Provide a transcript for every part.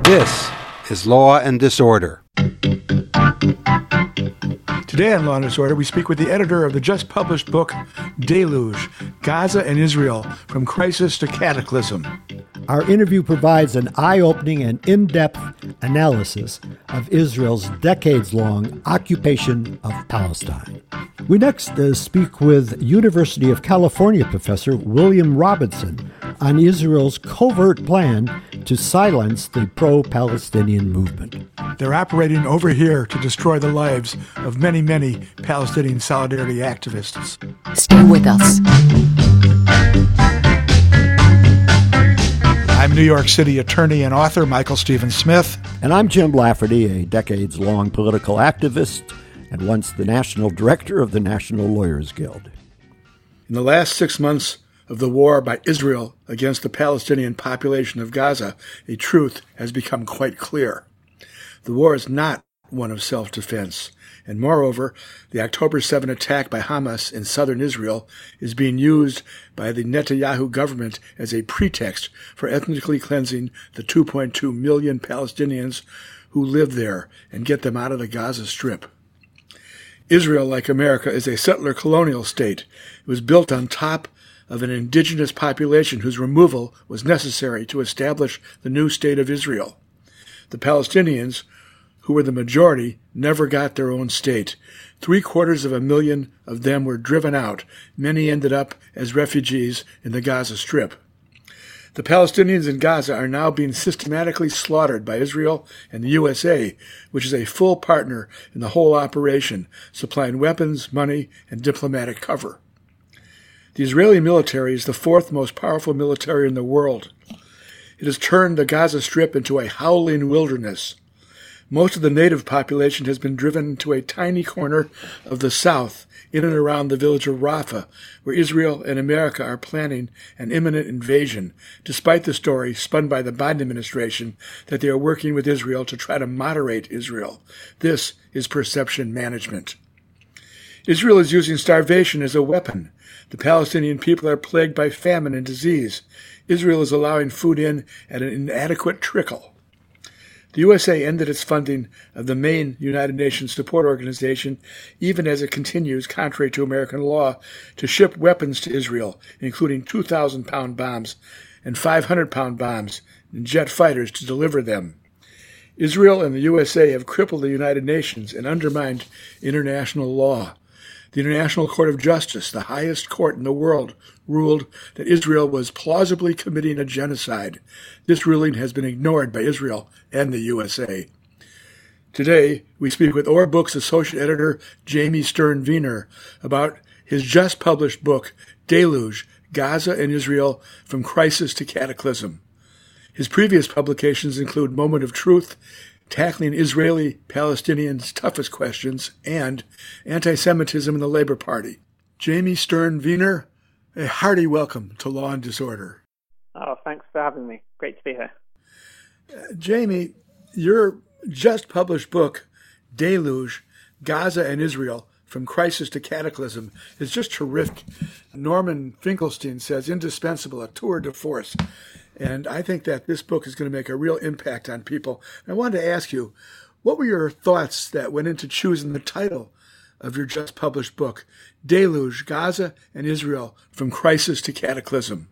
This is Law and Disorder. Today on Law and Disorder, we speak with the editor of the just-published book, Deluge, Gaza and Israel, From Crisis to Cataclysm. Our interview provides an eye-opening and in-depth analysis of Israel's decades-long occupation of Palestine. We next speak with University of California professor William Robinson on Israel's covert plan to silence the pro-Palestinian movement. They're operating over here to destroy the lives of many, many Palestinian solidarity activists. Stay with us. I'm New York City attorney and author Michael Stephen Smith. And I'm Jim Lafferty, a decades-long political activist and once the national director of the National Lawyers Guild. In the last 6 months of the war by Israel against the Palestinian population of Gaza, a truth has become quite clear. The war is not one of self-defense, and moreover, the October 7 attack by Hamas in southern Israel is being used by the Netanyahu government as a pretext for ethnically cleansing the 2.2 million Palestinians who live there and get them out of the Gaza Strip. Israel, like America, is a settler colonial state. It was built on top of an indigenous population whose removal was necessary to establish the new state of Israel. The Palestinians, who were the majority, never got their own state. 750,000 of them were driven out. Many ended up as refugees in the Gaza Strip. The Palestinians in Gaza are now being systematically slaughtered by Israel and the USA, which is a full partner in the whole operation, supplying weapons, money, and diplomatic cover. The Israeli military is the fourth most powerful military in the world. It has turned the Gaza Strip into a howling wilderness. Most of the native population has been driven to a tiny corner of the south, in and around the village of Rafah, where Israel and America are planning an imminent invasion, despite the story spun by the Biden administration that they are working with Israel to try to moderate Israel. This is perception management. Israel is using starvation as a weapon. The Palestinian people are plagued by famine and disease. Israel is allowing food in at an inadequate trickle. The USA ended its funding of the main United Nations support organization, even as it continues, contrary to American law, to ship weapons to Israel, including 2,000-pound bombs and 500-pound bombs and jet fighters to deliver them. Israel and the USA have crippled the United Nations and undermined international law. The International Court of Justice, the highest court in the world, ruled that Israel was plausibly committing a genocide. This ruling has been ignored by Israel and the USA. Today, we speak with Or Books associate editor Jamie Stern Wiener about his just-published book, Deluge, Gaza and Israel, From Crisis to Cataclysm. His previous publications include Moment of Truth, Tackling Israeli-Palestinians' Toughest Questions, and Anti-Semitism in the Labor Party. Jamie Stern Wiener, a hearty welcome to Law and Disorder. Oh, thanks for having me. Great to be here. Jamie, your just-published book, Deluge, Gaza and Israel, From Crisis to Cataclysm, is just terrific. Norman Finkelstein says, indispensable, a tour de force. And I think that this book is going to make a real impact on people. I wanted to ask you, what were your thoughts that went into choosing the title of your just-published book, Deluge, Gaza and Israel, From Crisis to Cataclysm?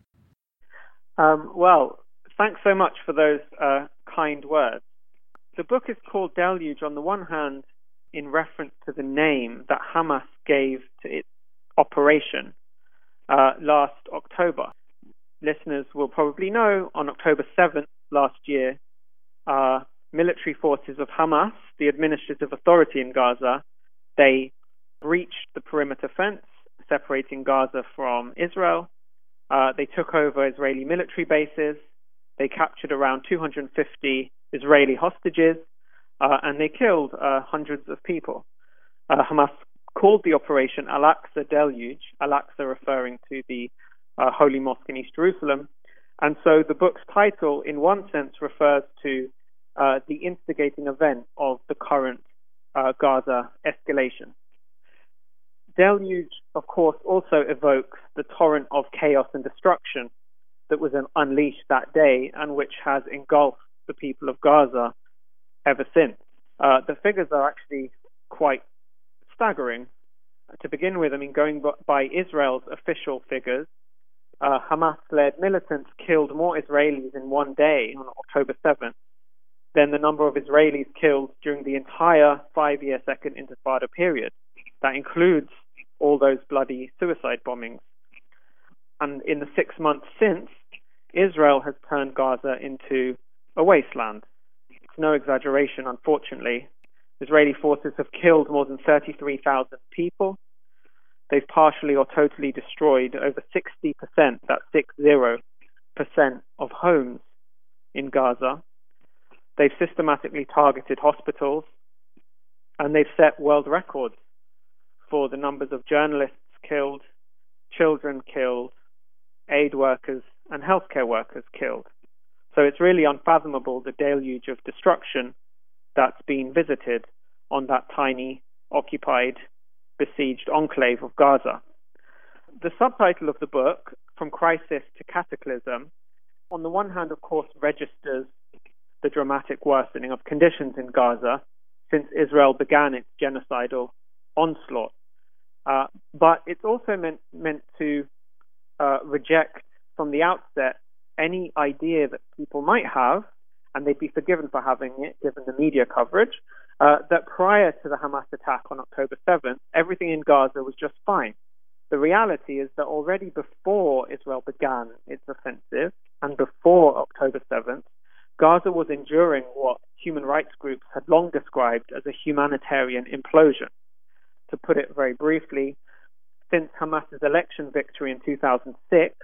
Well, thanks so much for those kind words. The book is called Deluge, on the one hand, in reference to the name that Hamas gave to its operation last October. Listeners will probably know, on October 7th last year, military forces of Hamas, the administrative authority in Gaza, they breached the perimeter fence separating Gaza from Israel. They took over Israeli military bases. They captured around 250 Israeli hostages, and they killed hundreds of people. Hamas called the operation Al-Aqsa Deluge, Al-Aqsa referring to the Holy Mosque in East Jerusalem. And so the book's title, in one sense, refers to the instigating event of the current Gaza escalation. Deluge, of course, also evokes the torrent of chaos and destruction that was unleashed that day and which has engulfed the people of Gaza ever since. The figures are actually quite staggering. To begin with, going by Israel's official figures, Hamas-led militants killed more Israelis in one day on October 7th than the number of Israelis killed during the entire 5-year Second Intifada period. That includes all those bloody suicide bombings. And in the 6 months since, Israel has turned Gaza into a wasteland. It's no exaggeration, unfortunately. Israeli forces have killed more than 33,000 people. They've partially or totally destroyed over 60%, that's 60%, of homes in Gaza. They've systematically targeted hospitals, and they've set world records for the numbers of journalists killed, children killed, aid workers and healthcare workers killed. So it's really unfathomable, the deluge of destruction that's been visited on that tiny, occupied, besieged enclave of Gaza. The subtitle of the book, From Crisis to Cataclysm, on the one hand, of course, registers the dramatic worsening of conditions in Gaza since Israel began its genocidal onslaught. But it's also meant to reject from the outset any idea that people might have, and they'd be forgiven for having it given the media coverage, that prior to the Hamas attack on October 7th, everything in Gaza was just fine. The reality is that already before Israel began its offensive and before October 7th, Gaza was enduring what human rights groups had long described as a humanitarian implosion. To put it very briefly, since Hamas's election victory in 2006,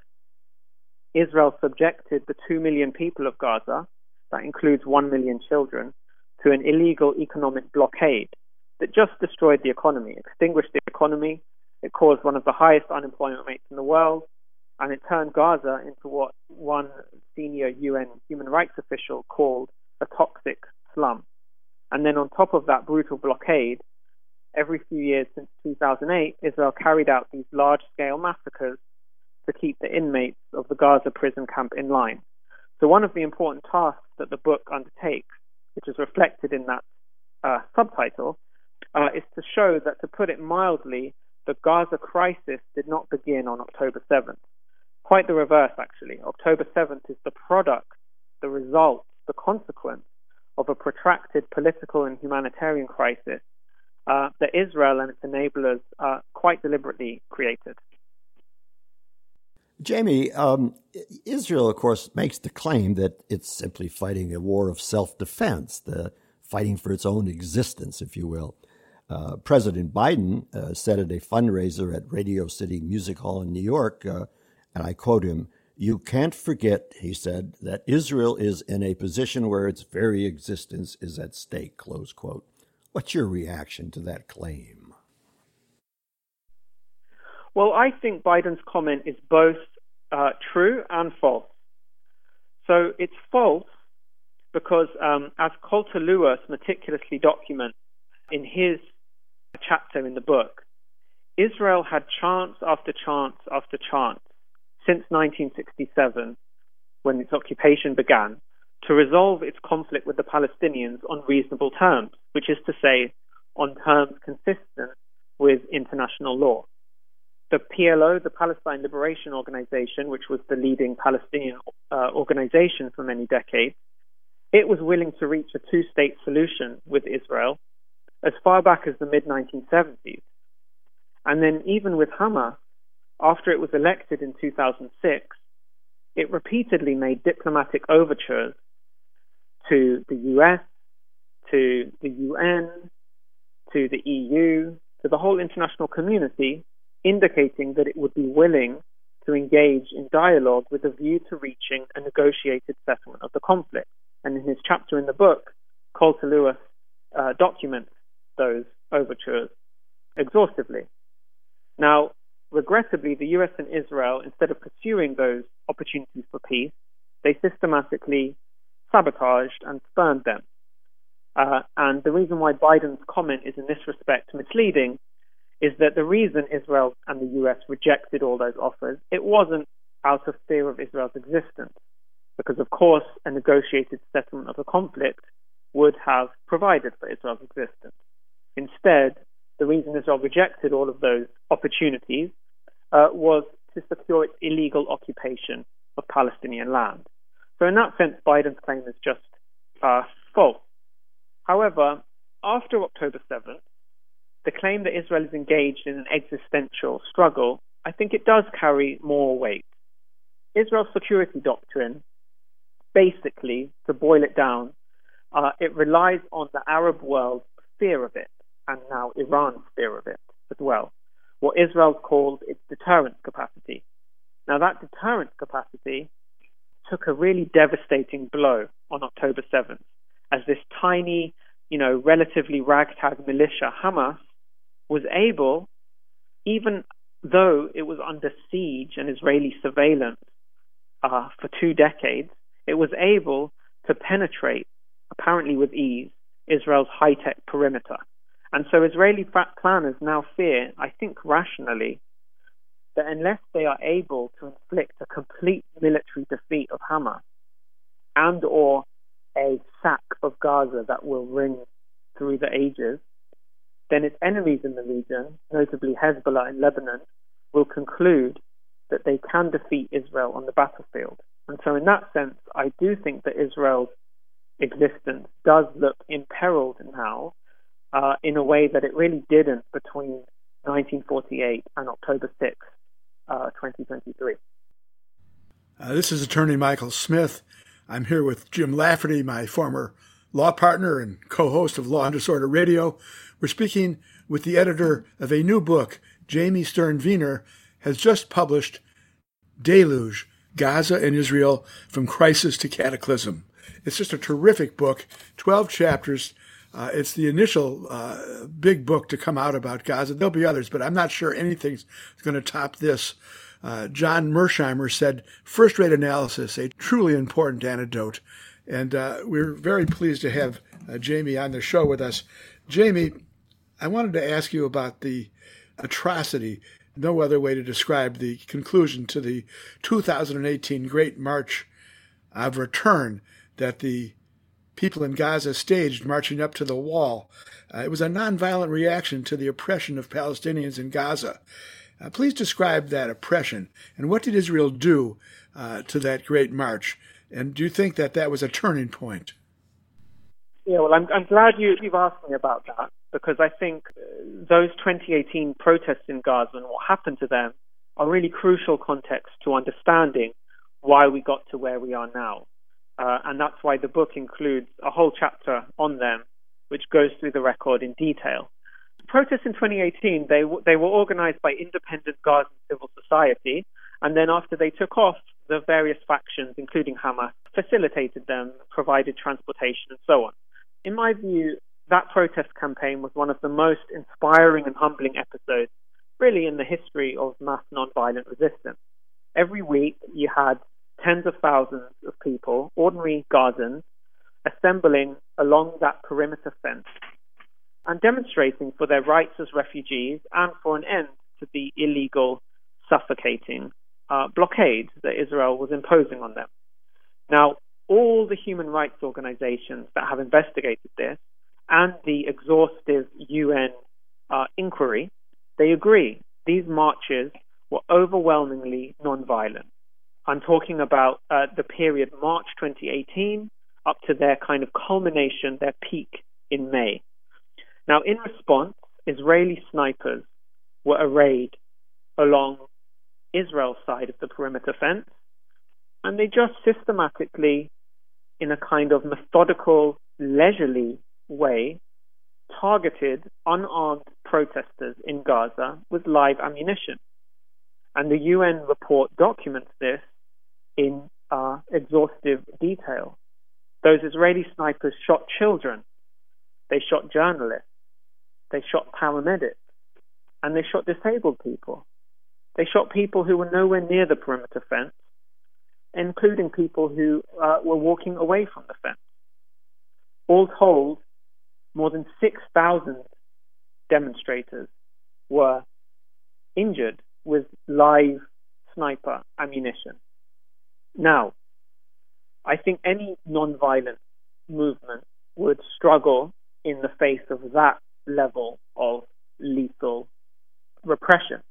Israel subjected the 2 million people of Gaza, that includes 1 million children, to an illegal economic blockade that just destroyed the economy, extinguished the economy. It caused one of the highest unemployment rates in the world, and it turned Gaza into what one senior UN human rights official called a toxic slum. And then on top of that brutal blockade, every few years since 2008, Israel carried out these large-scale massacres to keep the inmates of the Gaza prison camp in line. So one of the important tasks that the book undertakes, which is reflected in that subtitle, is to show that, to put it mildly, the Gaza crisis did not begin on October 7th. Quite the reverse, actually. October 7th is the product, the result, the consequence of a protracted political and humanitarian crisis that Israel and its enablers quite deliberately created. Jamie, Israel, of course, makes the claim that it's simply fighting a war of self-defense, fighting for its own existence, if you will. President Biden said at a fundraiser at Radio City Music Hall in New York, and I quote him, "You can't forget," he said, "that Israel is in a position where its very existence is at stake," close quote. What's your reaction to that claim? Well, I think Biden's comment is both true and false. So it's false because, as Colter Lewis meticulously documents in his chapter in the book, Israel had chance after chance after chance since 1967, when its occupation began, to resolve its conflict with the Palestinians on reasonable terms, which is to say, on terms consistent with international law. The PLO, the Palestine Liberation Organization, which was the leading Palestinian organization for many decades, it was willing to reach a two-state solution with Israel as far back as the mid-1970s. And then even with Hamas, after it was elected in 2006, it repeatedly made diplomatic overtures to the US, to the UN, to the EU, to the whole international community, indicating that it would be willing to engage in dialogue with a view to reaching a negotiated settlement of the conflict. And in his chapter in the book, Colter Lewis documents those overtures exhaustively. Now, regrettably, the US and Israel, instead of pursuing those opportunities for peace, they systematically sabotaged and spurned them. And the reason why Biden's comment is in this respect misleading is that the reason Israel and the US rejected all those offers, it wasn't out of fear of Israel's existence. because, of course, a negotiated settlement of the conflict would have provided for Israel's existence. Instead, the reason Israel rejected all of those opportunities was to secure its illegal occupation of Palestinian land. So in that sense, Biden's claim is just false. However, after October 7th, the claim that Israel is engaged in an existential struggle, I think it does carry more weight. Israel's security doctrine, basically, to boil it down, it relies on the Arab world's fear of it, and now Iran's fear of it as well, what Israel calls its deterrence capacity. Now, that deterrence capacity took a really devastating blow on October 7th, as this tiny, relatively ragtag militia, Hamas, was able, even though it was under siege and Israeli surveillance for 2 decades, it was able to penetrate, apparently with ease, Israel's high-tech perimeter. And so Israeli planners now fear, I think rationally, that unless they are able to inflict a complete military defeat of Hamas and or a sack of Gaza that will ring through the ages, then its enemies in the region, notably Hezbollah in Lebanon, will conclude that they can defeat Israel on the battlefield. And so in that sense, I do think that Israel's existence does look imperiled now in a way that it really didn't between 1948 and October 6, 2023. This is attorney Michael Smith. I'm here with Jim Lafferty, my former law partner and co-host of Law and Disorder Radio. We're speaking with the editor of a new book. Jamie Stern-Wiener has just published Deluge, Gaza and Israel from Crisis to Cataclysm. It's just a terrific book, 12 chapters. It's the initial big book to come out about Gaza. There'll be others, but I'm not sure anything's going to top this. John Mersheimer said, first-rate analysis, a truly important anecdote. And we're very pleased to have Jamie on the show with us. Jamie, I wanted to ask you about the atrocity, no other way to describe the conclusion to the 2018 Great March of Return that the people in Gaza staged marching up to the wall. It was a nonviolent reaction to the oppression of Palestinians in Gaza. Please describe that oppression, and what did Israel do to that Great March? And do you think that that was a turning point? Yeah, well, I'm glad you've asked me about that, because I think those 2018 protests in Gaza and what happened to them are really crucial context to understanding why we got to where we are now. And that's why the book includes a whole chapter on them, which goes through the record in detail. The protests in 2018, they were organized by independent Gazan civil society, and then after they took off, the various factions, including Hamas, facilitated them, provided transportation, and so on. In my view, that protest campaign was one of the most inspiring and humbling episodes, really, in the history of mass nonviolent resistance. Every week, you had tens of thousands of people, ordinary Gazans, assembling along that perimeter fence and demonstrating for their rights as refugees and for an end to the illegal, suffocating blockade that Israel was imposing on them. Now, all the human rights organizations that have investigated this and the exhaustive UN inquiry, they agree these marches were overwhelmingly nonviolent. I'm talking about the period March 2018 up to their kind of culmination, their peak in May. Now, in response, Israeli snipers were arrayed along Israel's side of the perimeter fence, and they just systematically, in a kind of methodical, leisurely way, targeted unarmed protesters in Gaza with live ammunition. And the UN report documents this in exhaustive detail. Those Israeli snipers shot children, they shot journalists, they shot paramedics, and they shot disabled people. They shot people who were nowhere near the perimeter fence, including people who were walking away from the fence. All told, more than 6,000 demonstrators were injured with live sniper ammunition. Now, I think any non-violent movement would struggle in the face of that level of lethal repression.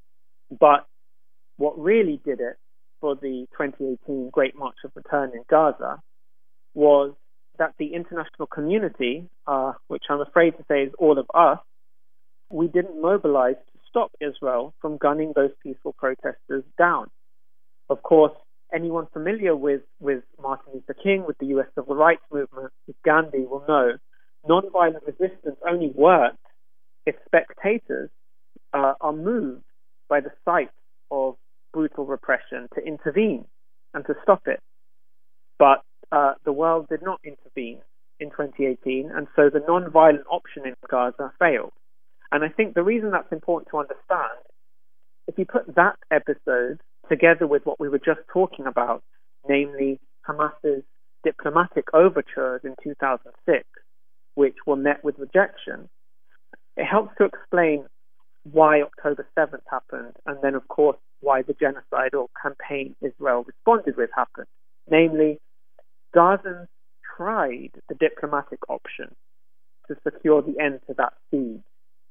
But what really did it for the 2018 Great March of Return in Gaza was that the international community, which I'm afraid to say is all of us, we didn't mobilize to stop Israel from gunning those peaceful protesters down. Of course, anyone familiar with Martin Luther King, with the US Civil Rights Movement, with Gandhi will know nonviolent resistance only works if spectators are moved by the sight of brutal repression to intervene and to stop it. But the world did not intervene in 2018, and so the non-violent option in Gaza failed. And I think the reason that's important to understand, if you put that episode together with what we were just talking about, namely Hamas's diplomatic overtures in 2006, which were met with rejection, it helps to explain why October 7th happened, and then, of course, why the genocidal campaign Israel responded with happened. Namely, Gazans tried the diplomatic option to secure the end to that siege.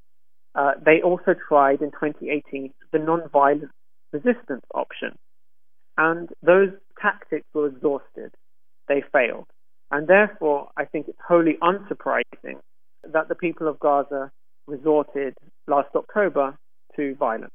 They also tried in 2018 the non-violent resistance option. And those tactics were exhausted. They failed. And therefore, I think it's wholly unsurprising that the people of Gaza resorted last October to violence.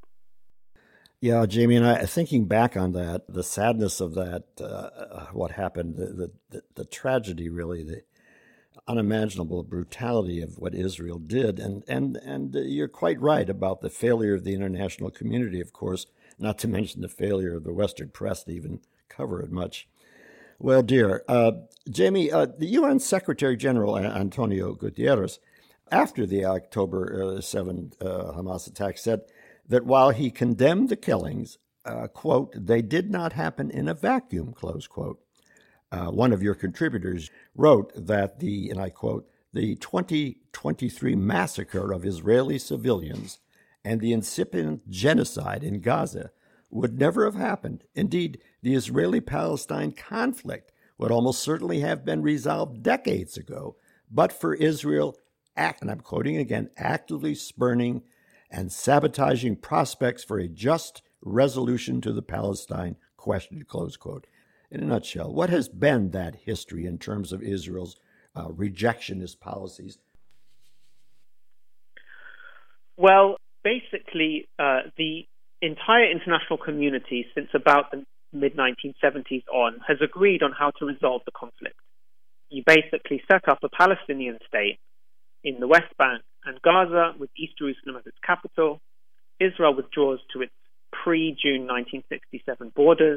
Yeah, Jamie, and I thinking back on that, the sadness of that, what happened, the tragedy, really, the unimaginable brutality of what Israel did, and you're quite right about the failure of the international community, of course, not to mention the failure of the Western press to even cover it much. Well, dear, Jamie, the UN Secretary General Antonio Guterres, after the October 7 Hamas attack, said that while he condemned the killings, quote, they did not happen in a vacuum, close quote. One of your contributors wrote that and I quote, the 2023 massacre of Israeli civilians and the incipient genocide in Gaza would never have happened. Indeed, the Israeli-Palestine conflict would almost certainly have been resolved decades ago, but for Israel, and I'm quoting again, actively spurning and sabotaging prospects for a just resolution to the Palestine question, close quote. In a nutshell, what has been that history in terms of Israel's rejectionist policies? Well, basically, the entire international community since about the mid-1970s on has agreed on how to resolve the conflict. You basically set up a Palestinian state in the West Bank and Gaza with East Jerusalem as its capital. Israel withdraws to its pre-June 1967 borders,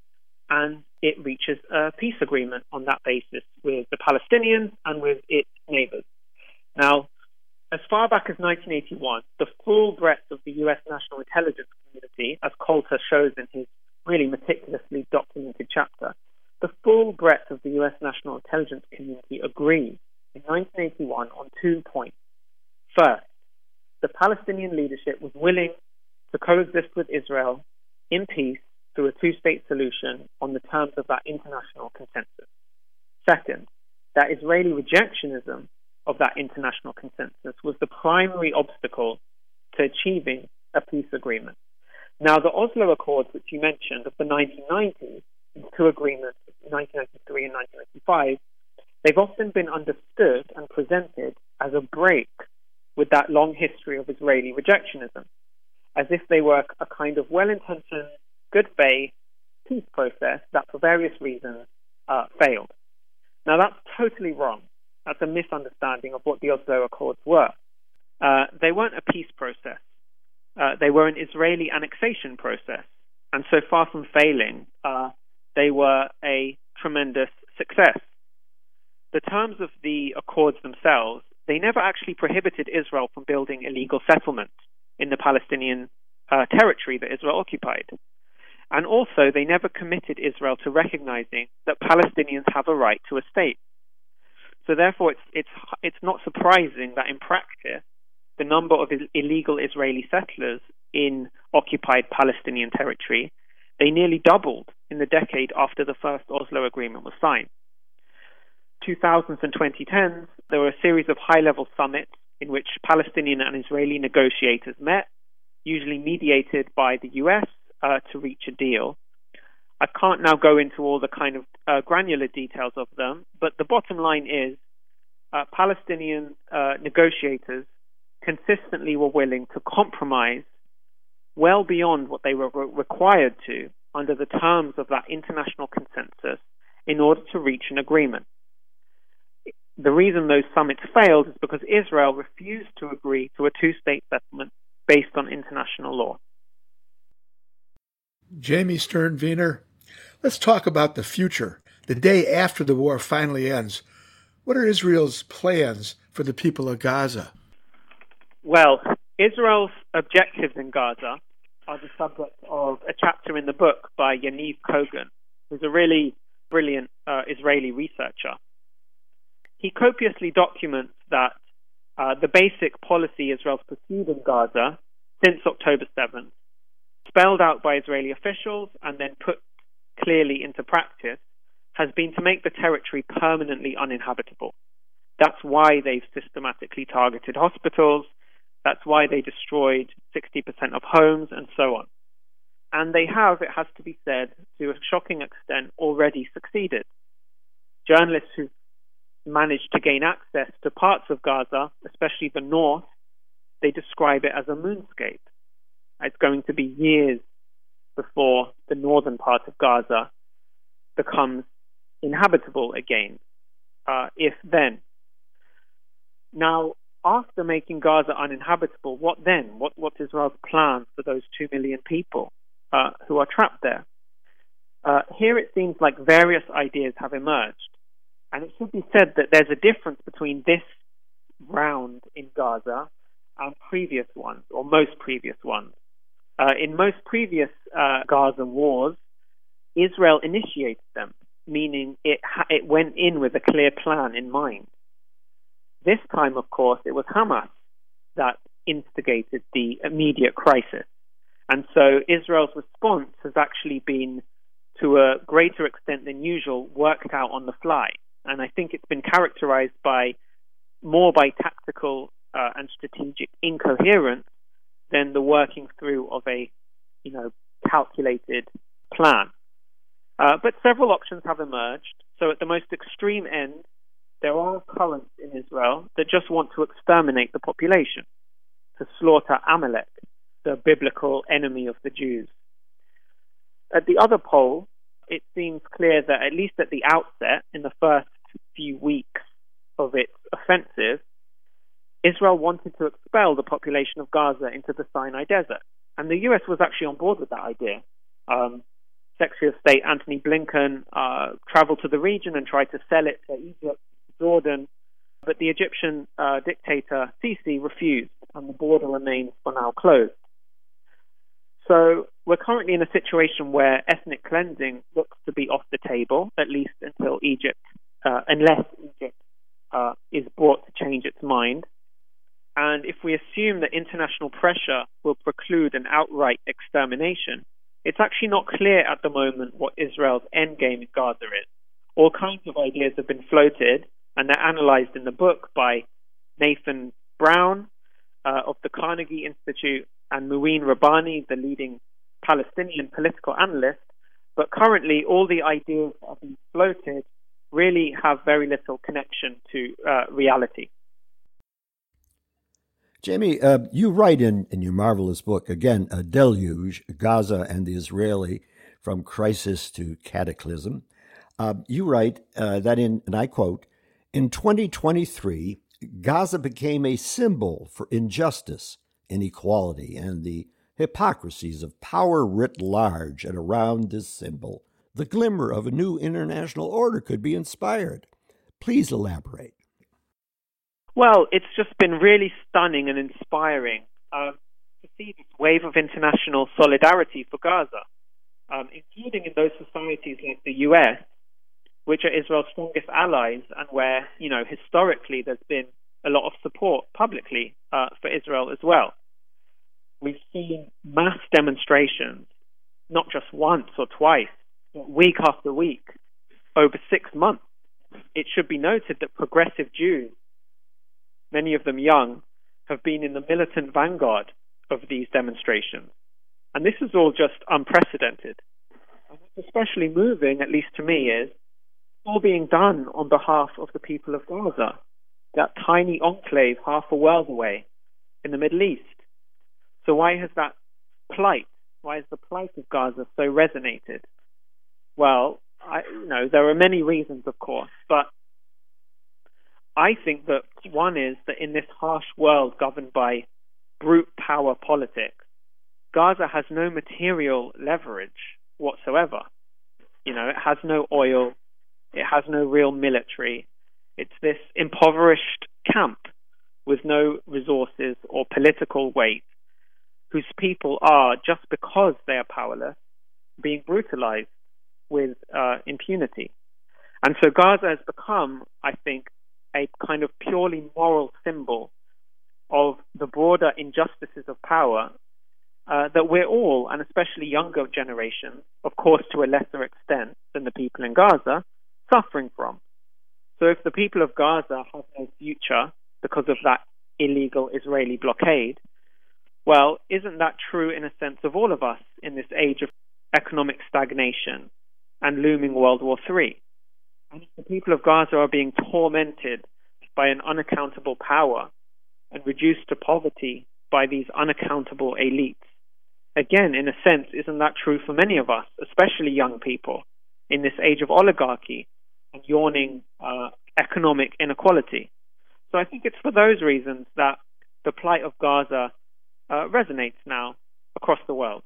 and it reaches a peace agreement on that basis with the Palestinians and with its neighbors. Now, as far back as 1981, the full breadth of the U.S. national intelligence community, as Coulter shows in his really meticulously documented chapter, the full breadth of the U.S. national intelligence community agreed in 1981 on 2 points. First, the Palestinian leadership was willing to coexist with Israel in peace through a two-state solution on the terms of that international consensus. Second, that Israeli rejectionism of that international consensus was the primary obstacle to achieving a peace agreement. Now, the Oslo Accords, which you mentioned, of the 1990s, these two agreements, 1993 and 1995, they've often been understood and presented as a break with that long history of Israeli rejectionism, as if they were a kind of well-intentioned, good faith peace process that for various reasons failed. Now, that's totally wrong. That's a misunderstanding of what the Oslo Accords were. They weren't a peace process. They were an Israeli annexation process. And so far from failing, they were a tremendous success. The terms of the Accords themselves, they never actually prohibited Israel from building illegal settlements in the Palestinian territory that Israel occupied. And also, they never committed Israel to recognizing that Palestinians have a right to a state. So therefore, it's not surprising that in practice, the number of illegal Israeli settlers in occupied Palestinian territory, They nearly doubled in the decade after the first Oslo Agreement was signed. 2000s and 2010s, there were a series of high-level summits in which Palestinian and Israeli negotiators met, usually mediated by the US, to reach a deal. I can't now go into all the kind of granular details of them, but the bottom line is Palestinian negotiators consistently were willing to compromise well beyond what they were required to under the terms of that international consensus in order to reach an agreement. The reason those summits failed is because Israel refused to agree to a two-state settlement based on international law. Jamie Stern-Wiener, let's talk about the future, the day after the war finally ends. What are Israel's plans for the people of Gaza? Well, Israel's objectives in Gaza are the subject of a chapter in the book by Yaniv Kogan, who's a really brilliant Israeli researcher. He copiously documents that the basic policy Israel's pursued in Gaza since October 7th, spelled out by Israeli officials and then put clearly into practice, has been to make the territory permanently uninhabitable. That's why they've systematically targeted hospitals. That's why they destroyed 60% of homes and so on. And they have, it has to be said, to a shocking extent, already succeeded. Journalists who've managed to gain access to parts of Gaza, especially the north, they describe it as a moonscape. It's going to be years before the northern part of Gaza becomes inhabitable again, if then. Now, after making Gaza uninhabitable, what then? What's Israel's plan for those 2 million people who are trapped there? Here it seems like various ideas have emerged. And it should be said that there's a difference between this round in Gaza and previous ones, or most previous ones. In most previous Gaza wars, Israel initiated them, meaning it went in with a clear plan in mind. This time, of course, it was Hamas that instigated the immediate crisis. And so Israel's response has actually been, to a greater extent than usual, worked out on the fly. And I think it's been characterized more by tactical and strategic incoherence than the working through of a, calculated plan. But several options have emerged. So at the most extreme end, there are currents in Israel that just want to exterminate the population, to slaughter Amalek, the biblical enemy of the Jews. At the other pole, it seems clear that at least at the outset, in the first few weeks of its offensive, Israel wanted to expel the population of Gaza into the Sinai Desert. And the US was actually on board with that idea. Secretary of State Antony Blinken traveled to the region and tried to sell it to Egypt, Jordan, but the Egyptian dictator Sisi refused, and the border remains for now closed. So we're currently in a situation where ethnic cleansing looks to be off the table, at least until unless Egypt is brought to change its mind. And if we assume that international pressure will preclude an outright extermination, it's actually not clear at the moment what Israel's endgame in Gaza is. All kinds of ideas have been floated, and they're analyzed in the book by Nathan Brown of the Carnegie Institute and Mouin Rabbani, the leading Palestinian political analyst. But currently, all the ideas that have been floated really have very little connection to reality. Jamie, you write in your marvelous book, again, A Deluge, Gaza and the Israeli, From Crisis to Cataclysm. You write that and I quote, in 2023, Gaza became a symbol for injustice, inequality, and the hypocrisies of power writ large, and around this symbol, the glimmer of a new international order could be inspired. Please elaborate. Well, it's just been really stunning and inspiring to see this wave of international solidarity for Gaza, including in those societies like the US, which are Israel's strongest allies, and where, historically there's been a lot of support publicly for Israel as well. We've seen mass demonstrations not just once or twice, but week after week, over 6 months. It should be noted that progressive Jews, many of them young, have been in the militant vanguard of these demonstrations. And this is all just unprecedented. And what's especially moving, at least to me, is all being done on behalf of the people of Gaza, that tiny enclave half a world away in the Middle East. So why has the plight of Gaza so resonated? Well, there are many reasons, of course, but I think that one is that in this harsh world governed by brute power politics, Gaza has no material leverage whatsoever. It has no oil, it has no real military. It's this impoverished camp with no resources or political weight, whose people are, just because they are powerless, being brutalized with impunity. And so Gaza has become, I think, a kind of purely moral symbol of the broader injustices of power that we're all, and especially younger generations, of course to a lesser extent than the people in Gaza, suffering from. So if the people of Gaza have no future because of that illegal Israeli blockade, well, isn't that true in a sense of all of us in this age of economic stagnation and looming World War III? And if the people of Gaza are being tormented by an unaccountable power and reduced to poverty by these unaccountable elites, again, in a sense, isn't that true for many of us, especially young people, in this age of oligarchy and yawning economic inequality? So I think it's for those reasons that the plight of Gaza resonates now across the world.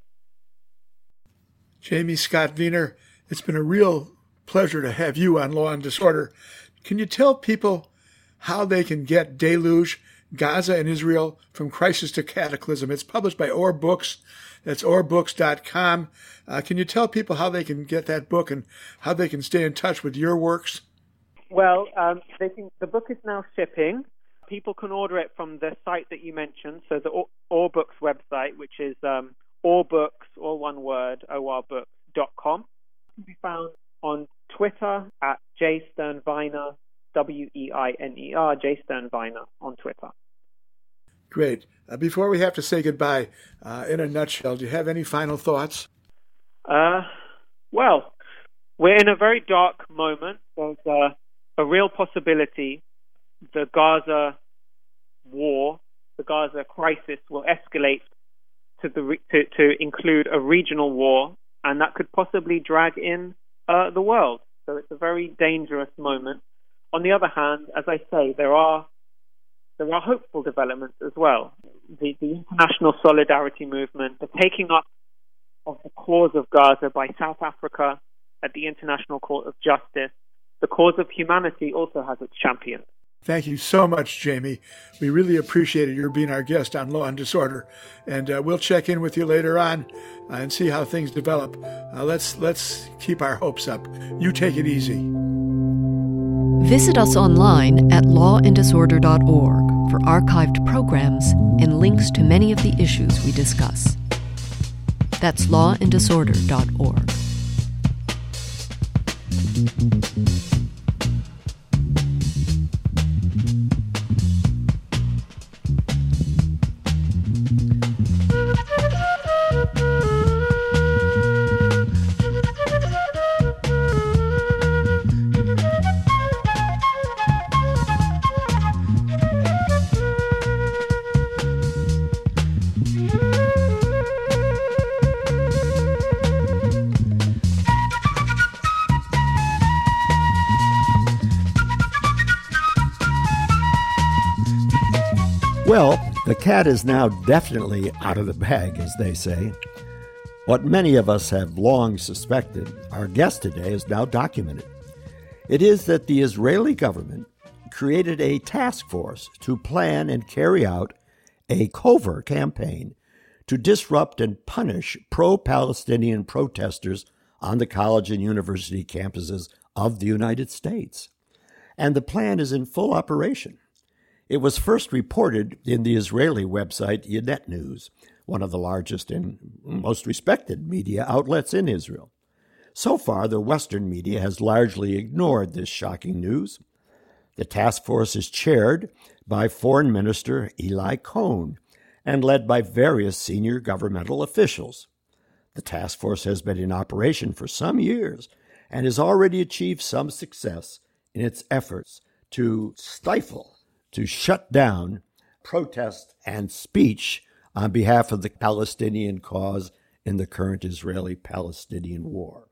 Jamie Scott Wiener, it's been a real pleasure to have you on Law and Disorder. Can you tell people how they can get Deluge, Gaza and Israel from Crisis to Cataclysm? It's published by Or Books. That's orbooks.com. Can you tell people how they can get that book and how they can stay in touch with your works? Well, the book is now shipping. People can order it from the site that you mentioned, so the Or Books website, which is orbooks, all one word, orbooks.com. It can be found on Twitter at jsternweiner, Weiner, jsternweiner on Twitter. Great. Before we have to say goodbye, in a nutshell, do you have any final thoughts? Well, we're in a very dark moment. There's a real possibility the Gaza war, the Gaza crisis, will escalate to include a regional war, and that could possibly drag in the world. So it's a very dangerous moment. On the other hand, as I say, there are hopeful developments as well. The international solidarity movement, the taking up of the cause of Gaza by South Africa at the International Court of Justice, the cause of humanity also has its champions. Thank you so much, Jamie. We really appreciated your being our guest on Law and Disorder, and we'll check in with you later on and see how things develop. Let's keep our hopes up. You take it easy. Visit us online at lawanddisorder.org for archived programs and links to many of the issues we discuss. That's lawanddisorder.org. Well, the cat is now definitely out of the bag, as they say. What many of us have long suspected, our guest today has now documented. It is that the Israeli government created a task force to plan and carry out a covert campaign to disrupt and punish pro-Palestinian protesters on the college and university campuses of the United States. And the plan is in full operation. It was first reported in the Israeli website Ynet News, one of the largest and most respected media outlets in Israel. So far, the Western media has largely ignored this shocking news. The task force is chaired by Foreign Minister Eli Cohen and led by various senior governmental officials. The task force has been in operation for some years and has already achieved some success in its efforts to stifle, to shut down protest and speech on behalf of the Palestinian cause in the current Israeli-Palestinian war.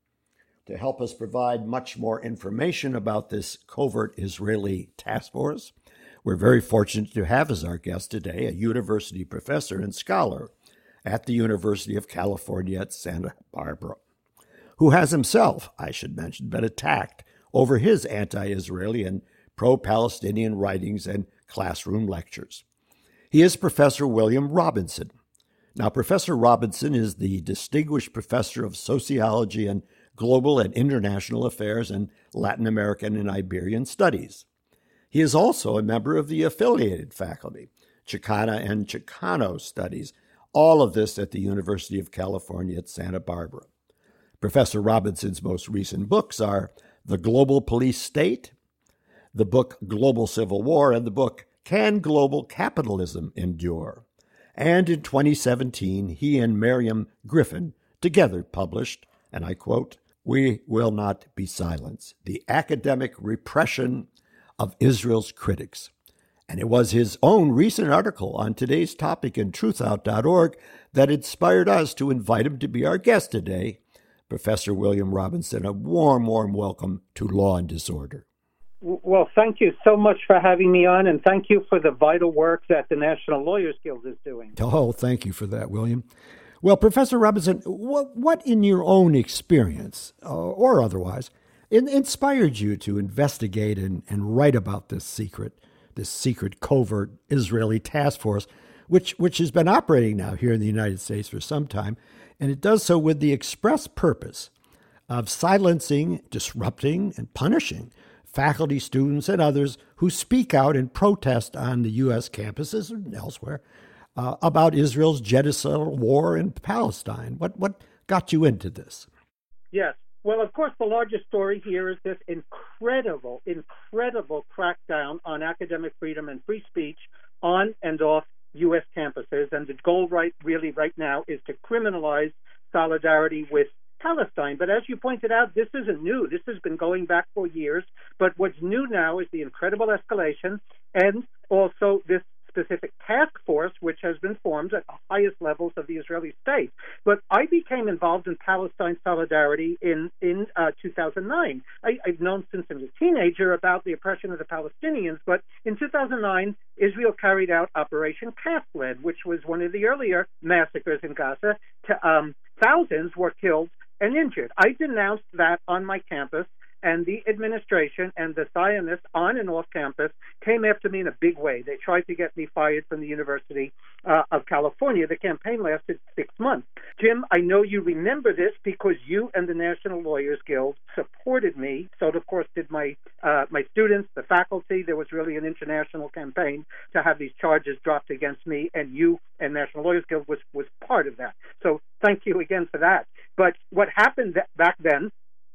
To help us provide much more information about this covert Israeli task force, we're very fortunate to have as our guest today a university professor and scholar at the University of California at Santa Barbara, who has himself, I should mention, been attacked over his anti-Israeli and pro-Palestinian writings and classroom lectures. He is Professor William Robinson. Now, Professor Robinson is the Distinguished Professor of Sociology and Global and International Affairs and Latin American and Iberian Studies. He is also a member of the affiliated faculty, Chicana and Chicano Studies, all of this at the University of California at Santa Barbara. Professor Robinson's most recent books are The Global Police State, the book Global Civil War, and the book Can Global Capitalism Endure? And in 2017, he and Miriam Griffin together published, and I quote, We Will Not Be Silenced, the academic repression of Israel's critics. And it was his own recent article on today's topic in truthout.org that inspired us to invite him to be our guest today. Professor William Robinson, a warm welcome to Law and Disorder. Well, thank you so much for having me on, and thank you for the vital work that the National Lawyers Guild is doing. Oh, thank you for that, William. Well, Professor Robinson, what in your own experience, or otherwise, inspired you to investigate and write about this secret covert Israeli task force, which has been operating now here in the United States for some time, and it does so with the express purpose of silencing, disrupting, and punishing faculty, students, and others who speak out in protest on the U.S. campuses and elsewhere about Israel's genocidal war in Palestine. What got you into this? Yes. Well, of course, the largest story here is this incredible crackdown on academic freedom and free speech on and off U.S. campuses. And the goal right now is to criminalize solidarity with Palestine. But as you pointed out, this isn't new. This has been going back for years. But what's new now is the incredible escalation and also this specific task force, which has been formed at the highest levels of the Israeli state. But I became involved in Palestine solidarity in 2009. I've known since I was a teenager about the oppression of the Palestinians, but in 2009, Israel carried out Operation Cast Lead, which was one of the earlier massacres in Gaza. Thousands were killed and injured. I denounced that on my campus, and the administration and the Zionists on and off campus came after me in a big way. They tried to get me fired from the University of California. The campaign lasted 6 months. Jim, I know you remember this because you and the National Lawyers Guild supported me. So, of course, did my students, the faculty. There was really an international campaign to have these charges dropped against me, and you and National Lawyers Guild was part of that. So thank you again for that. But what happened back then,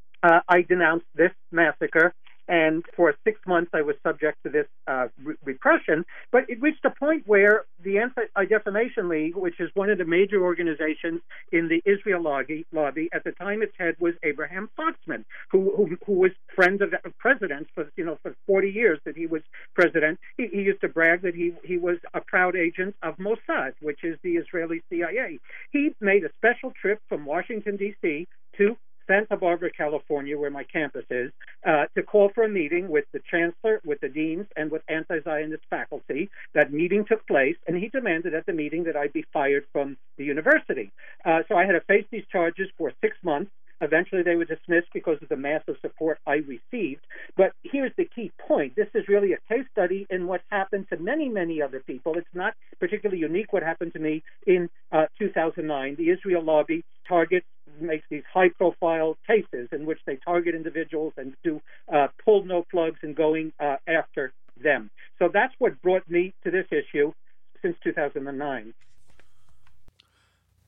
I denounced this massacre, and for 6 months I was subject to this repression. But it reached a point where the Anti-Defamation League, which is one of the major organizations in the Israel lobby, at the time its head was Abraham Foxman, who was friend of presidents for 40 years that he was president. He used to brag that he was a proud agent of Mossad, which is the Israeli CIA. He made a special trip from Washington, D.C. to Santa Barbara, California, where my campus is, to call for a meeting with the chancellor, with the deans, and with anti-Zionist faculty. That meeting took place, and he demanded at the meeting that I be fired from the university. So I had to face these charges for 6 months. Eventually, they were dismissed because of the massive support I received. But here's the key point. This is really a case study in what happened to many, many other people. It's not particularly unique what happened to me in 2009. The Israel lobby makes these high-profile cases in which they target individuals and do pull no plugs and going after them. So that's what brought me to this issue since 2009.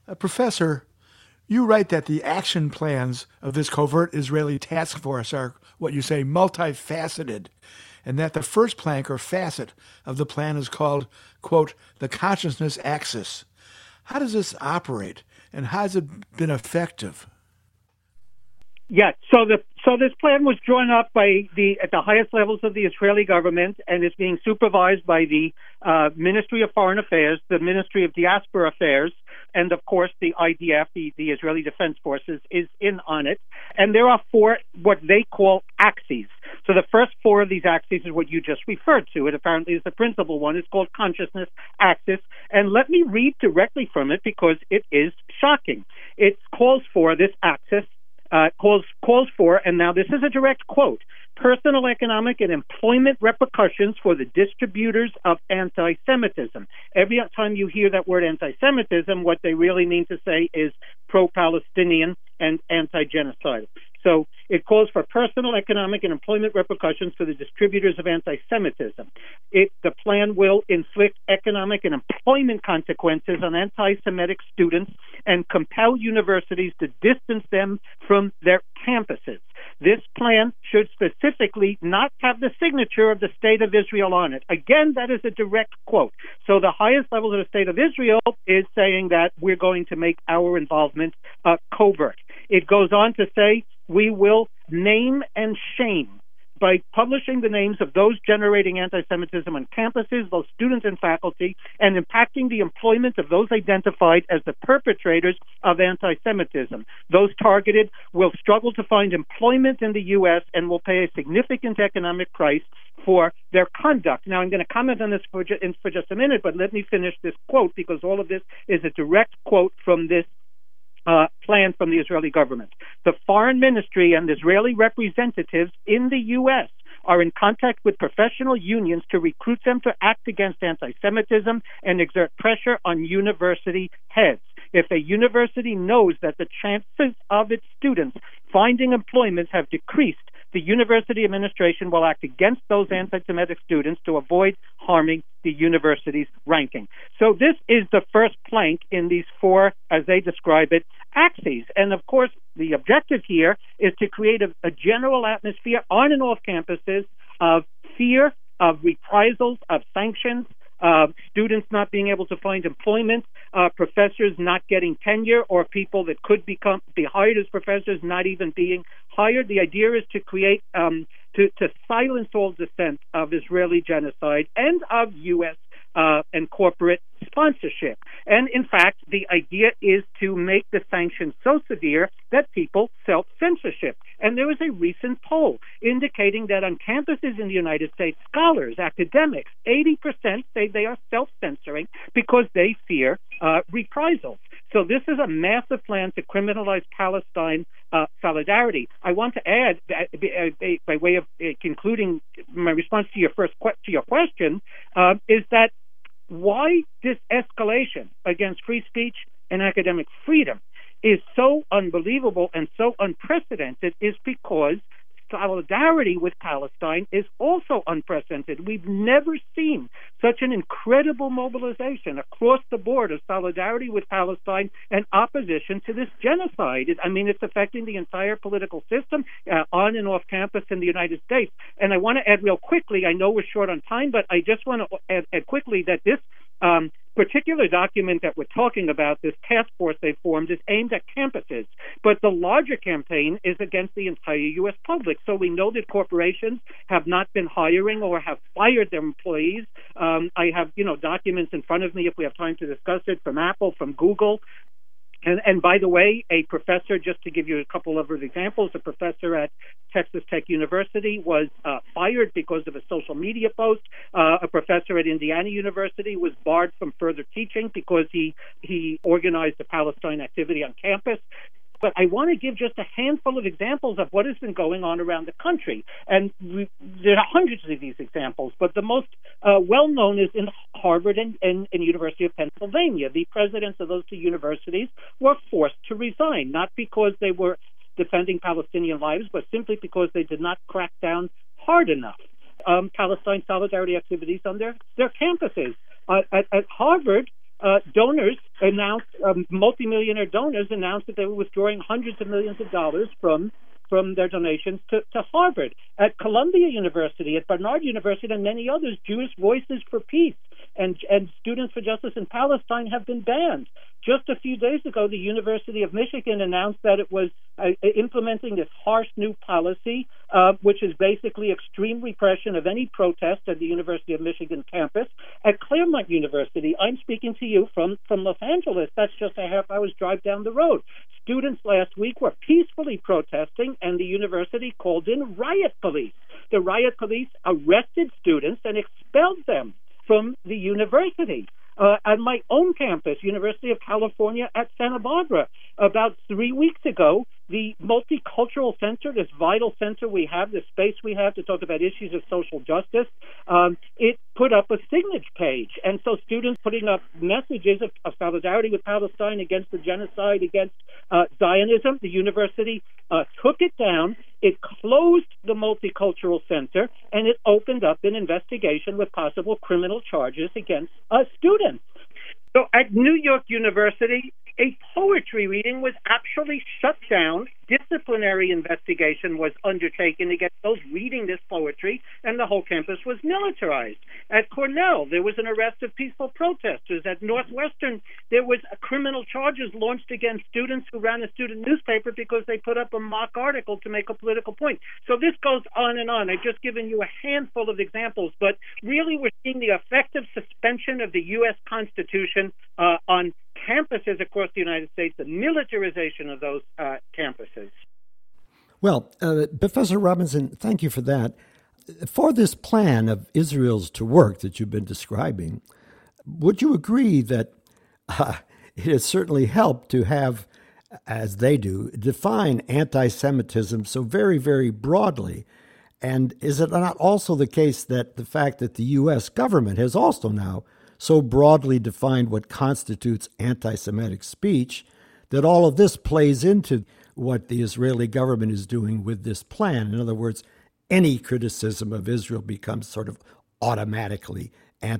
Professor, you write that the action plans of this covert Israeli task force are, what you say, multifaceted, and that the first plank or facet of the plan is called, quote, the consciousness axis. How does this operate, and how has it been effective? Yeah, so this plan was drawn up at the highest levels of the Israeli government, and is being supervised by the Ministry of Foreign Affairs, the Ministry of Diaspora Affairs, and of course the IDF, the Israeli Defense Forces, is in on it. And there are 4 what they call axes. So the first 4 of these axes is what you just referred to. It apparently is the principal one. It's called consciousness axis. And let me read directly from it because it is shocking. It calls for this axis. Calls for, and now this is a direct quote, personal, economic, and employment repercussions for the distributors of anti-Semitism. Every time you hear that word anti-Semitism, what they really mean to say is pro-Palestinian and anti-genocidal. So it calls for personal, economic, and employment repercussions for the distributors of anti-Semitism. The plan will inflict economic and employment consequences on anti-Semitic students and compel universities to distance them from their campuses. This plan should specifically not have the signature of the State of Israel on it. Again, that is a direct quote. So the highest levels of the State of Israel is saying that we're going to make our involvement covert. It goes on to say, we will name and shame by publishing the names of those generating anti-Semitism on campuses, those students and faculty, and impacting the employment of those identified as the perpetrators of anti-Semitism. Those targeted will struggle to find employment in the U.S. and will pay a significant economic price for their conduct. Now, I'm going to comment on this for just a minute, but let me finish this quote because all of this is a direct quote from this plan from the Israeli government. The foreign ministry and Israeli representatives in the U.S. are in contact with professional unions to recruit them to act against anti-Semitism and exert pressure on university heads. If a university knows that the chances of its students finding employment have decreased, the university administration will act against those anti-Semitic students to avoid harming the university's ranking. So this is the first plank in these 4, as they describe it, axes. And of course, the objective here is to create a general atmosphere on and off campuses of fear, of reprisals, of sanctions, students not being able to find employment, professors not getting tenure, or people that could be hired as professors not even being hired. The idea is to create, to silence all dissent of Israeli genocide and of U.S. And corporate sponsorship. And in fact, the idea is to make the sanctions so severe that people self-censorship. And there was a recent poll indicating that on campuses in the United States, scholars, academics, 80% say they are self-censoring because they fear reprisals. So this is a massive plan to criminalize Palestine solidarity. I want to add, by way of concluding my response to your question, is that why this escalation against free speech and academic freedom is so unbelievable and so unprecedented is because solidarity with Palestine is also unprecedented. We've never seen such an incredible mobilization across the board of solidarity with Palestine and opposition to this genocide. It's affecting the entire political system on and off campus in the United States. And I want to add real quickly, I know we're short on time, but I just want to add quickly that this particular document that we're talking about, this task force they formed, is aimed at campuses. But the larger campaign is against the entire U.S. public. So we know that corporations have not been hiring or have fired their employees. I have, documents in front of me, if we have time to discuss it, from Apple, from Google. And by the way, a professor, just to give you a couple of examples, a professor at Texas Tech University was fired because of a social media post. A professor at Indiana University was barred from further teaching because he organized a Palestine activity on campus. But I want to give just a handful of examples of what has been going on around the country. And there are hundreds of these examples, but the most well-known is in Harvard and University of Pennsylvania. The presidents of those two universities were forced to resign, not because they were defending Palestinian lives, but simply because they did not crack down hard enough. Palestine solidarity activities on their campuses. At Harvard, donors announced, multimillionaire donors announced that they were withdrawing hundreds of millions of dollars from their donations to Harvard. At Columbia University, at Barnard University, and many others, Jewish Voices for Peace and Students for Justice in Palestine have been banned. Just a few days ago, the University of Michigan announced that it was implementing this harsh new policy, which is basically extreme repression of any protest at the University of Michigan campus. At Claremont University, I'm speaking to you from Los Angeles. That's just a half-hour's drive down the road. Students last week were peacefully protesting, and the university called in riot police. The riot police arrested students and expelled them from the university. At my own campus, University of California at Santa Barbara, about 3 weeks ago, the Multicultural Center, this vital center we have, this space we have to talk about issues of social justice, it put up a signage page. And so students putting up messages of solidarity with Palestine, against the genocide, against Zionism. The university took it down. It closed the Multicultural Center, and it opened up an investigation with possible criminal charges against students. So at New York University, a poetry reading was actually shut down. Disciplinary investigation was undertaken against those reading this poetry, and the whole campus was militarized. At Cornell, there was an arrest of peaceful protesters. At Northwestern, there was criminal charges launched against students who ran a student newspaper because they put up a mock article to make a political point. So this goes on and on. I've just given you a handful of examples, but really we're seeing the effective suspension of the U.S. Constitution on campuses across the United States, the militarization of those campuses. Well, Professor Robinson, thank you for that. For this plan of Israel's to work that you've been describing, would you agree that it has certainly helped to have, as they do, define anti-Semitism so very, very broadly? And is it not also the case that the fact that the U.S. government has also now so broadly defined what constitutes anti-Semitic speech, that all of this plays into what the Israeli government is doing with this plan? In other words, any criticism of Israel becomes sort of automatically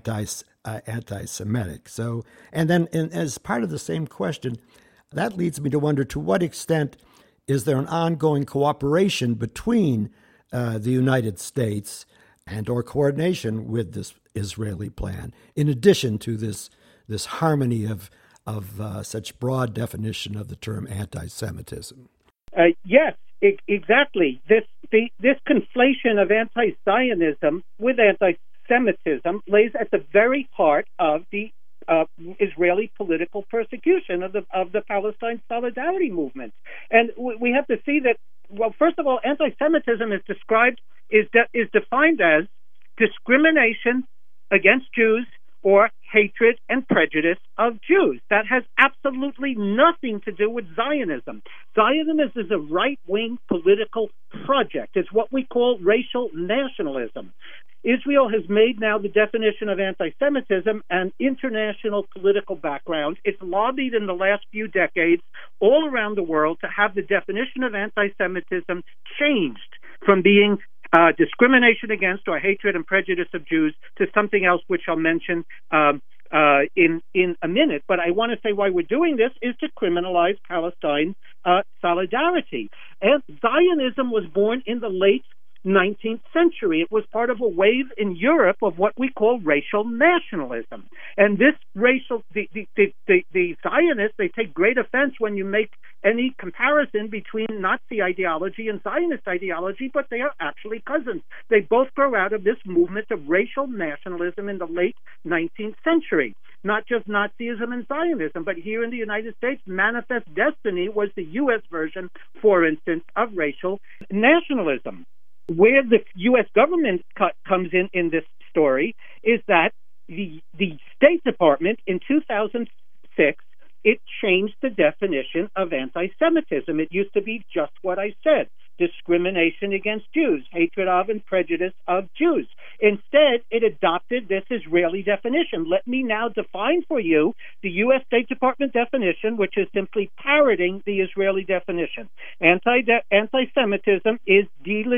anti-Semitic. So, and then as part of the same question, that leads me to wonder, to what extent is there an ongoing cooperation between the United States and or coordination with this Israeli plan, in addition to this harmony of such broad definition of the term anti-Semitism? Yes, exactly. This conflation of anti-Zionism with anti-Semitism lays at the very heart of the Israeli political persecution of the Palestine Solidarity movement. And we have to see that, well, first of all, anti-Semitism is defined as discrimination against Jews or hatred and prejudice of Jews. That has absolutely nothing to do with Zionism. Zionism is a right-wing political project. It's what we call racial nationalism. Israel has made now the definition of anti-Semitism an international political background. It's lobbied in the last few decades all around the world to have the definition of anti-Semitism changed from being discrimination against or hatred and prejudice of Jews to something else, which I'll mention in a minute. But I want to say why we're doing this is to criminalize Palestine solidarity. And Zionism was born in the late 19th century. It was part of a wave in Europe of what we call racial nationalism. And this racial, the Zionists, they take great offense when you make any comparison between Nazi ideology and Zionist ideology, but they are actually cousins. They both grow out of this movement of racial nationalism in the late 19th century. Not just Nazism and Zionism, but here in the United States, Manifest Destiny was the U.S. version, for instance, of racial nationalism. Where the U.S. government comes in this story is that the State Department in 2006, it changed the definition of anti-Semitism. It used to be just what I said, discrimination against Jews, hatred of and prejudice of Jews. Instead, it adopted this Israeli definition. Let me now define for you the U.S. State Department definition, which is simply parroting the Israeli definition. Anti-Semitism is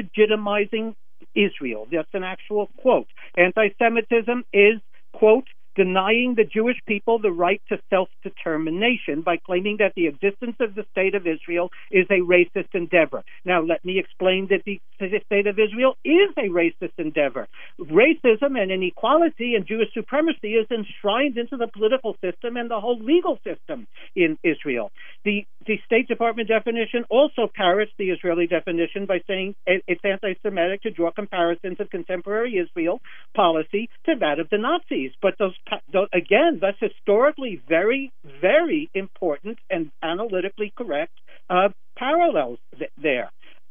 delegitimizing Israel. That's an actual quote. Anti-Semitism is, quote, denying the Jewish people the right to self-determination by claiming that the existence of the State of Israel is a racist endeavor. Now, let me explain that the State of Israel is a racist endeavor. Racism and inequality and Jewish supremacy is enshrined into the political system and the whole legal system in Israel. The State Department definition also parrots the Israeli definition by saying it's anti-Semitic to draw comparisons of contemporary Israel policy to that of the Nazis. But again, that's historically very, very important and analytically correct parallels there.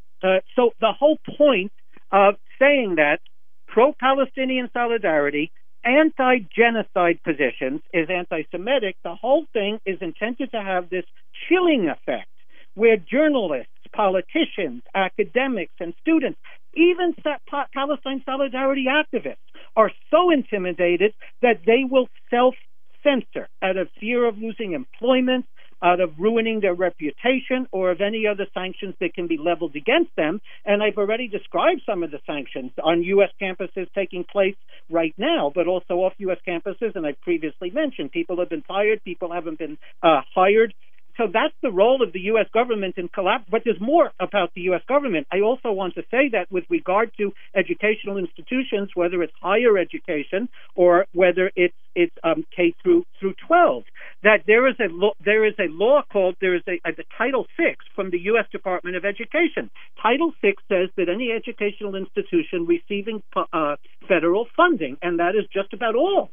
So the whole point of saying that pro-Palestinian solidarity, anti-genocide positions is anti-Semitic, the whole thing is intended to have this chilling effect where journalists, politicians, academics, and students, even Palestine solidarity activists, are so intimidated that they will self-censor out of fear of losing employment, out of ruining their reputation, or of any other sanctions that can be leveled against them. And I've already described some of the sanctions on U.S. campuses taking place right now, but also off U.S. campuses, and I've previously mentioned people have been fired, people haven't been hired. So that's the role of the U.S. government in collapse. But there's more about the U.S. government. I also want to say that with regard to educational institutions, whether it's higher education or whether it's K through 12, that there is a law called the Title VI from the U.S. Department of Education. Title VI says that any educational institution receiving federal funding, and that is just about all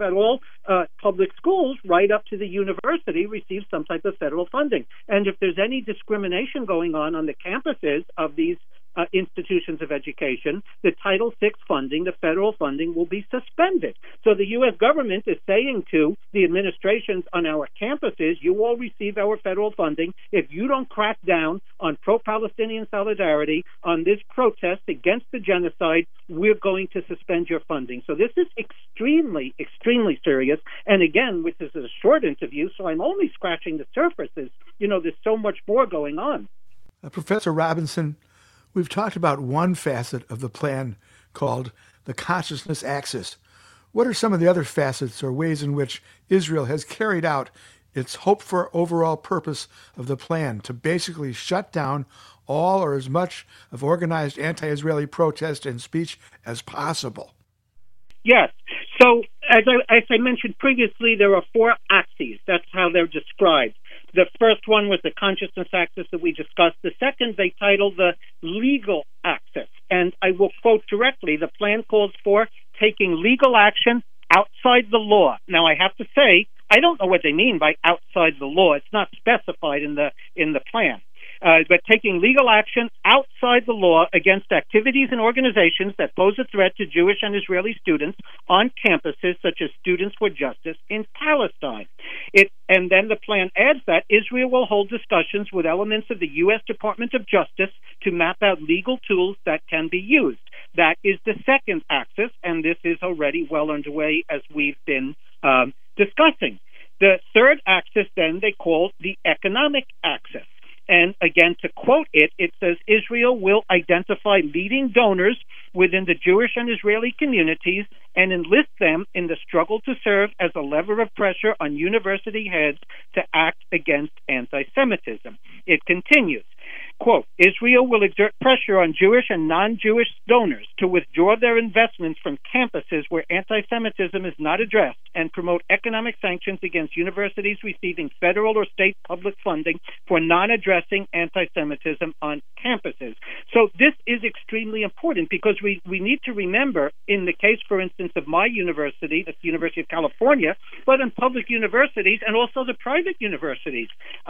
public schools right up to the university receive some type of federal funding. And if there's any discrimination going on the campuses of these institutions of education, the Title VI funding, the federal funding, will be suspended. So the U.S. government is saying to the administrations on our campuses, you all receive our federal funding. If you don't crack down on pro-Palestinian solidarity, on this protest against the genocide, we're going to suspend your funding. So this is extremely, extremely serious. And again, this is a short interview, so I'm only scratching the surface. There's so much more going on. Professor Robinson, we've talked about one facet of the plan called the consciousness axis. What are some of the other facets or ways in which Israel has carried out its hoped for overall purpose of the plan to basically shut down all or as much of organized anti-Israeli protest and speech as possible? Yes. So as I mentioned previously, there are four axes. That's how they're described. The first one was the consciousness axis that we discussed. The second they titled the legal axis. And I will quote directly, the plan calls for taking legal action outside the law. Now, I have to say, I don't know what they mean by outside the law. It's not specified in the plan. But taking legal action outside the law against activities and organizations that pose a threat to Jewish and Israeli students on campuses, such as Students for Justice in Palestine. And then the plan adds that Israel will hold discussions with elements of the U.S. Department of Justice to map out legal tools that can be used. That is the second axis, and this is already well underway as we've been discussing. The third axis, then, they call the economic axis. And again, to quote it says Israel will identify leading donors within the Jewish and Israeli communities and enlist them in the struggle to serve as a lever of pressure on university heads to act against anti-Semitism. It continues, quote, Israel will exert pressure on Jewish and non-Jewish donors to withdraw their investments from campuses where anti-Semitism is not addressed and promote economic sanctions against universities receiving federal or state public funding for non-addressing anti-Semitism on campuses. So this is extremely important because we need to remember, in the case, for instance, of my university, that's the University of California, but in public universities and also the private universities.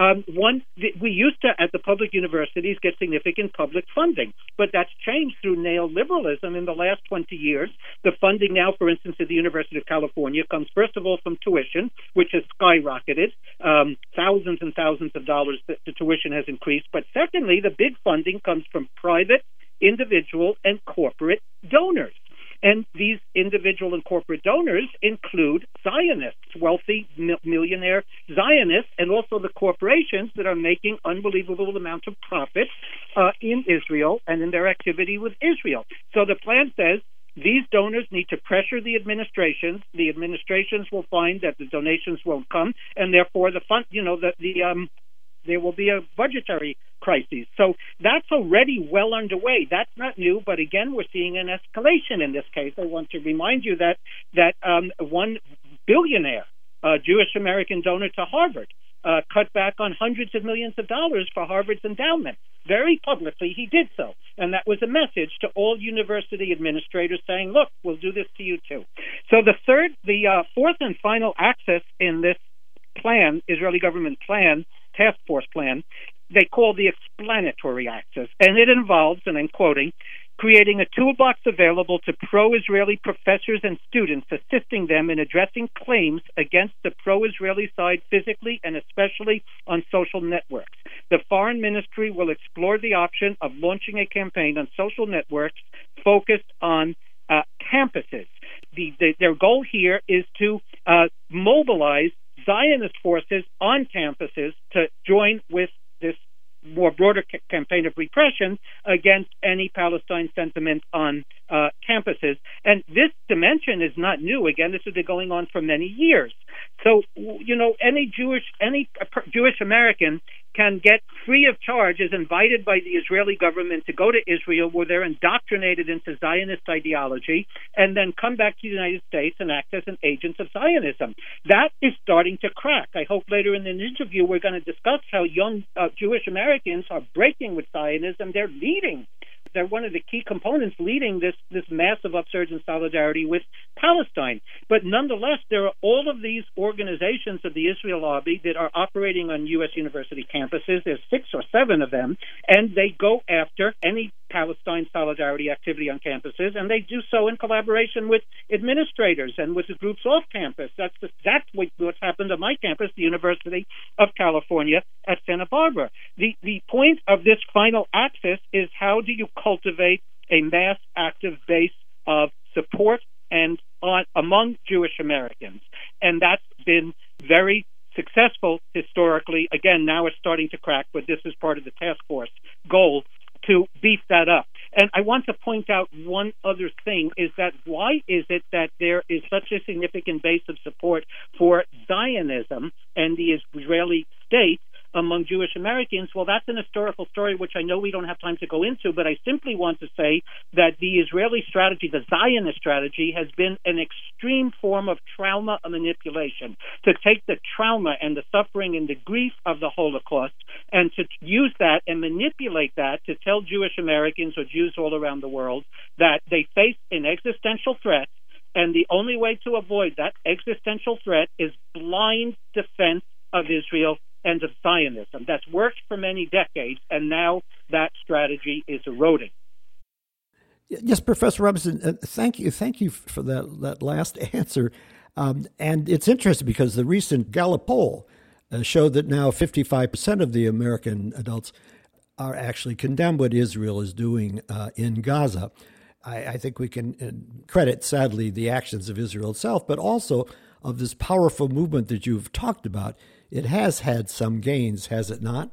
We used to, at the public universities, get significant public funding, but that's changed through neoliberalism in the last 20 years. The funding now, for instance, at the University of California comes, first of all, from tuition, which has skyrocketed. Thousands and thousands of dollars the tuition has increased. But secondly, the big funding comes from private, individual, and corporate donors. And these individual and corporate donors include Zionists, wealthy millionaire Zionists, and also the corporations that are making unbelievable amounts of profit in Israel and in their activity with Israel. So the plan says These donors need to pressure the administrations. The administrations will find that the donations won't come, and therefore the fund, there will be a budgetary crisis. So that's already well underway. That's not new, but again, we're seeing an escalation in this case. I want to remind you that one billionaire, Jewish American donor to Harvard, cut back on hundreds of millions of dollars for Harvard's endowment. Very publicly, he did so. And that was a message to all university administrators saying, look, we'll do this to you too. So the fourth and final axis in this plan, Israeli government plan, task force plan, they call the explanatory axis. And it involves, and I'm quoting, creating a toolbox available to pro-Israeli professors and students, assisting them in addressing claims against the pro-Israeli side physically and especially on social networks. The Foreign Ministry will explore the option of launching a campaign on social networks focused on campuses. Their goal here is to mobilize Zionist forces on campuses to join with this more broader campaign of repression against any Palestine sentiment on campuses. And this dimension is not new. Again, this has been going on for many years. So, any Jewish American can get free of charge, is invited by the Israeli government to go to Israel where they're indoctrinated into Zionist ideology and then come back to the United States and act as an agent of Zionism. That is starting to crack. I hope later in the interview we're going to discuss how young Jewish Americans are breaking with Zionism. They're one of the key components leading this massive upsurge in solidarity with Palestine. But nonetheless, there are all of these organizations of the Israel lobby that are operating on U.S. university campuses. There's 6 or 7 of them, and they go after any Palestine solidarity activity on campuses, and they do so in collaboration with administrators and with the groups off campus. That's what's happened at my campus, the University of California at Santa Barbara. The point of this final axis is how do you cultivate a mass active base of support and among Jewish Americans, and that's been very successful historically. Again, now it's starting to crack, but this is part of the task force goal to beef that up. And I want to point out one other thing, is that why is it that there is such a significant base of support for Zionism and the Israeli state among Jewish Americans? Well, that's an historical story which I know we don't have time to go into, but I simply want to say that the Israeli strategy, the Zionist strategy, has been an extreme form of trauma and manipulation, to take the trauma and the suffering and the grief of the Holocaust and to use that and manipulate that to tell Jewish Americans or Jews all around the world that they face an existential threat, and the only way to avoid that existential threat is blind defense of Israel and of Zionism. That's worked for many decades, and now that strategy is eroding. Yes, Professor Robinson, thank you for that last answer. And it's interesting because the recent Gallup poll showed that now 55% of the American adults are actually condemn what Israel is doing in Gaza. I think we can credit, sadly, the actions of Israel itself, but also of this powerful movement that you've talked about. It has had some gains, has it not?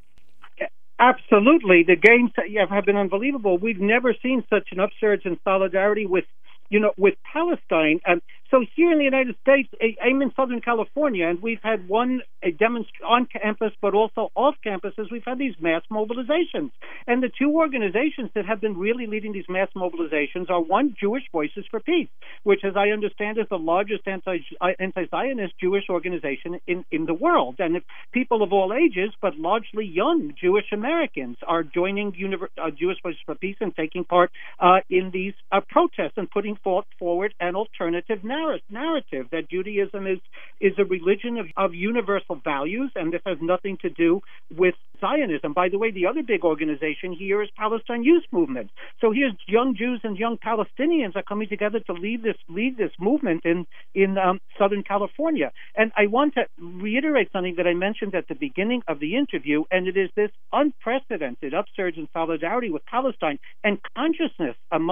Absolutely. The gains have been unbelievable. We've never seen such an upsurge in solidarity with Palestine. So here in the United States, I'm in Southern California, and we've had a demonstration on campus, but also off campuses. We've had these mass mobilizations. And the two organizations that have been really leading these mass mobilizations are one, Jewish Voices for Peace, which, as I understand, is the largest anti-Zionist Jewish organization in the world. And if people of all ages, but largely young Jewish Americans, are joining Jewish Voices for Peace and taking part in these protests and putting forward an alternative narrative that Judaism is a religion of universal values, and this has nothing to do with Zionism. By the way, the other big organization here is Palestine Youth Movement. So here's young Jews and young Palestinians are coming together to lead this movement in Southern California. And I want to reiterate something that I mentioned at the beginning of the interview, and it is this unprecedented upsurge in solidarity with Palestine and consciousness among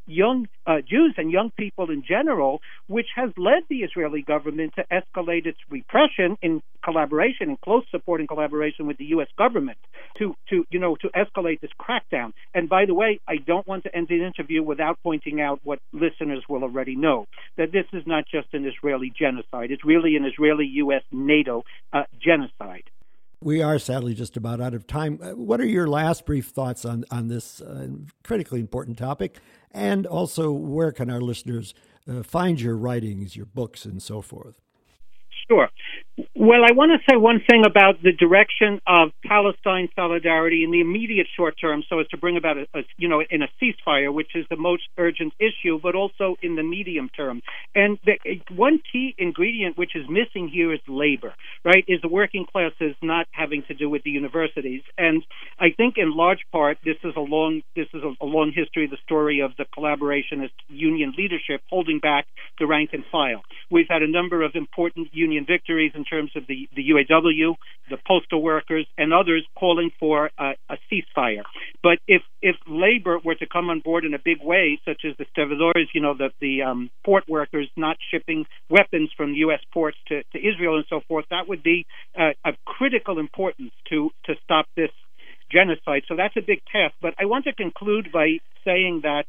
young Jews and young people in general, which has led the Israeli government to escalate its repression in collaboration, in close support and collaboration with the U.S. government, to escalate this crackdown. And by the way, I don't want to end the interview without pointing out what listeners will already know, that this is not just an Israeli genocide. It's really an Israeli-U.S.-NATO genocide. We are sadly just about out of time. What are your last brief thoughts on this critically important topic? And also, where can our listeners find your writings, your books, and so forth? Sure. Well, I want to say one thing about the direction of Palestine solidarity in the immediate short term, so as to bring about a ceasefire, which is the most urgent issue, but also in the medium term. And one key ingredient which is missing here is labor, right? Is the working classes not having to do with the universities. And I think in large part this is a long history, the story of the collaborationist union leadership holding back the rank and file. We've had a number of important union victories in terms of the UAW, the postal workers, and others calling for a ceasefire. But if labor were to come on board in a big way, such as the stevedores, the port workers not shipping weapons from U.S. ports to Israel and so forth, that would be of critical importance to stop this genocide. So that's a big task. But I want to conclude by saying that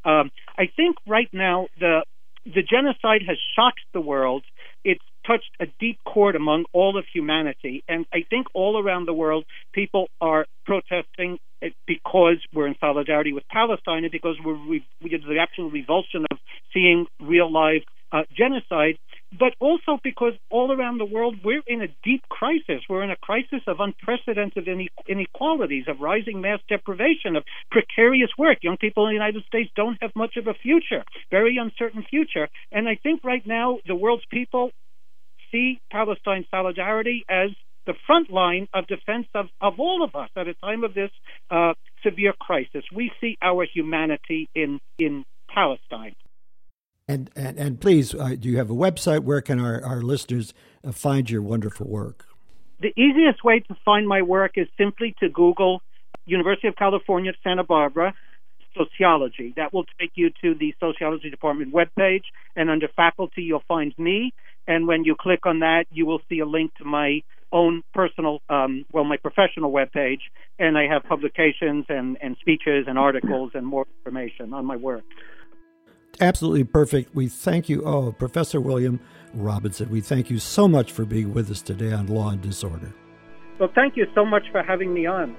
I think right now the genocide has shocked the world. It's touched a deep chord among all of humanity. And I think all around the world, people are protesting because we're in solidarity with Palestine and because we have the absolute revulsion of seeing real live genocide, but also because all around the world, we're in a deep crisis. We're in a crisis of unprecedented inequalities, of rising mass deprivation, of precarious work. Young people in the United States don't have much of a future, very uncertain future. And I think right now the world's people see Palestine solidarity as the front line of defense of all of us at a time of this severe crisis. We see our humanity in Palestine. And please, do you have a website? Where can our listeners find your wonderful work? The easiest way to find my work is simply to Google University of California, Santa Barbara, sociology. That will take you to the sociology department webpage, and under faculty, you'll find me. And when you click on that, you will see a link to my own personal, my professional webpage, and I have publications and speeches and articles and more information on my work. Absolutely perfect. We thank you, Professor William Robinson. We thank you so much for being with us today on Law and Disorder. Well, thank you so much for having me on.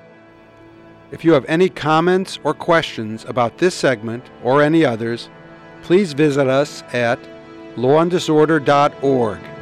If you have any comments or questions about this segment or any others, please visit us at lawanddisorder.org.